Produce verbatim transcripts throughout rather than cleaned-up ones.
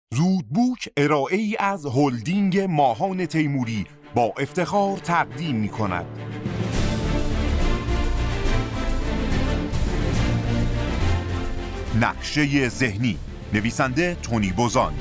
زودبوک ارائه‌ای از هلدینگ ماهان تیموری با افتخار تقدیم می‌کند. نقشه ذهنی، نویسنده تونی بوزان.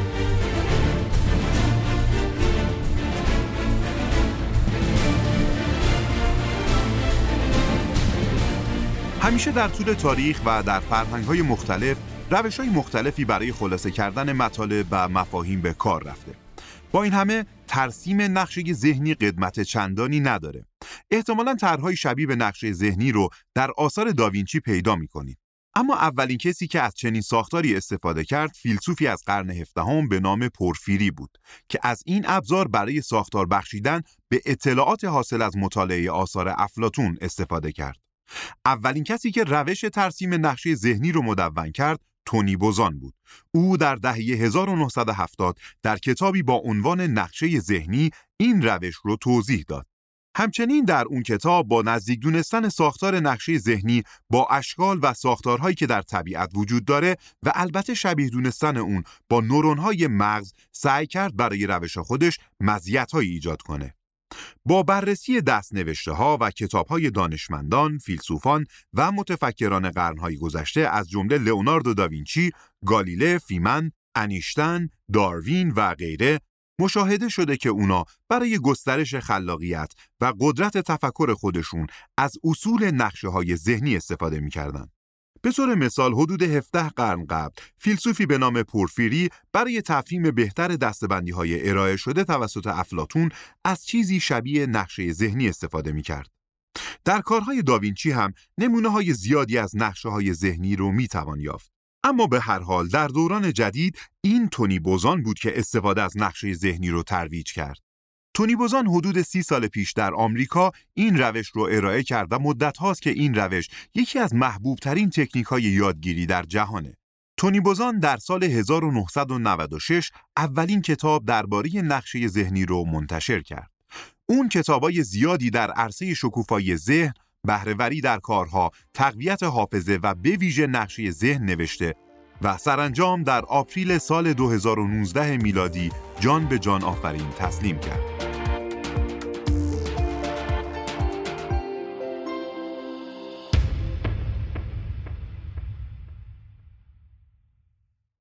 همیشه در طول تاریخ و در فرهنگ‌های مختلف روش‌های مختلفی برای خلاصه کردن مطالب و مفاهیم به کار رفته. با این همه ترسیم نقشه ذهنی قدمت چندانی نداره. احتمالاً طرح‌های شبیه به نقشه ذهنی رو در آثار داوینچی پیدا می‌کنید. اما اولین کسی که از چنین ساختاری استفاده کرد فیلسوفی از قرن هفدهم به نام پورفیری بود که از این ابزار برای ساختار بخشیدن به اطلاعات حاصل از مطالعه آثار افلاطون استفاده کرد. اولین کسی که روش ترسیم نقشه ذهنی رو مدون کرد تونی بوزان بود. او در دهه هزار و نهصد و هفتاد در کتابی با عنوان نقشه ذهنی این روش رو توضیح داد. همچنین در اون کتاب با نزدیک دونستن ساختار نقشه ذهنی با اشکال و ساختارهایی که در طبیعت وجود داره و البته شبیه دونستن اون با نورون‌های مغز سعی کرد برای روش خودش مزیت‌هایی ایجاد کنه. با بررسی دست‌نوشته‌ها و کتاب‌های دانشمندان، فیلسوفان و متفکران قرن‌های گذشته از جمله لئوناردو داوینچی، گالیله، فیمن، انیشتن، داروین و غیره مشاهده شده که اونا برای گسترش خلاقیت و قدرت تفکر خودشون از اصول نقشه‌های ذهنی استفاده می‌کردن. به طور مثال حدود هفده قرن قبل فیلسوفی به نام پورفیری برای تفهیم بهتر دسته‌بندی‌های ارائه شده توسط افلاطون از چیزی شبیه نقشه ذهنی استفاده می‌کرد. در کارهای داوینچی هم نمونه‌های زیادی از نقشه‌های ذهنی رو می‌توان یافت. اما به هر حال در دوران جدید این تونی بوزان بود که استفاده از نقشه ذهنی رو ترویج کرد. تونی بوزان حدود سی سال پیش در آمریکا این روش رو ارائه کرد و مدت هاست که این روش یکی از محبوب ترین تکنیک های یادگیری در جهانه. تونی بوزان در سال هزار و نهصد و نود و شش اولین کتاب درباره نقشه ذهنی رو منتشر کرد. اون کتابای زیادی در عرصه شکوفایی ذهن، بهره‌وری در کارها، تقویت حافظه و به ویژه نقشه ذهن نوشته و سرانجام در آپریل سال دو هزار و نوزده میلادی جان به جان آفرین تسلیم کرد.